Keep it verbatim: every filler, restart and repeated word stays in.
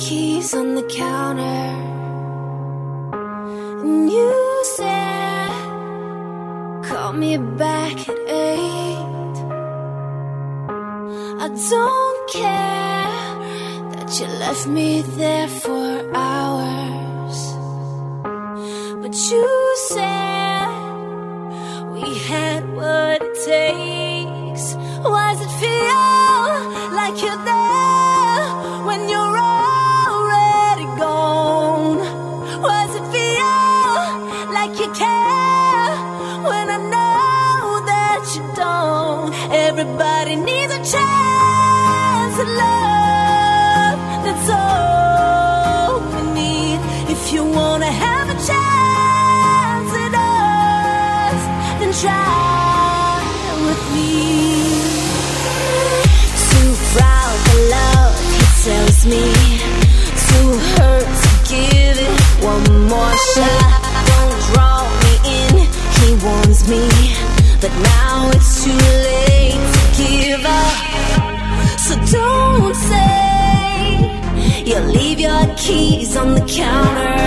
keys on the counter, and you said, call me back at eight. I don't care that you left me there for hours, but you said we had what it takes. Why does it feel like you're there when you're already gone? Why does it feel like you care when I know that you don't? Everybody needs a chance at love. That's all we need. If you wanna have a chance at us, then try with me. Too proud for love, he tells me. Too hurt to give it one more shot. Don't draw me in, he warns me, but now it's too late to give up. So don't say you'll leave your keys on the counter,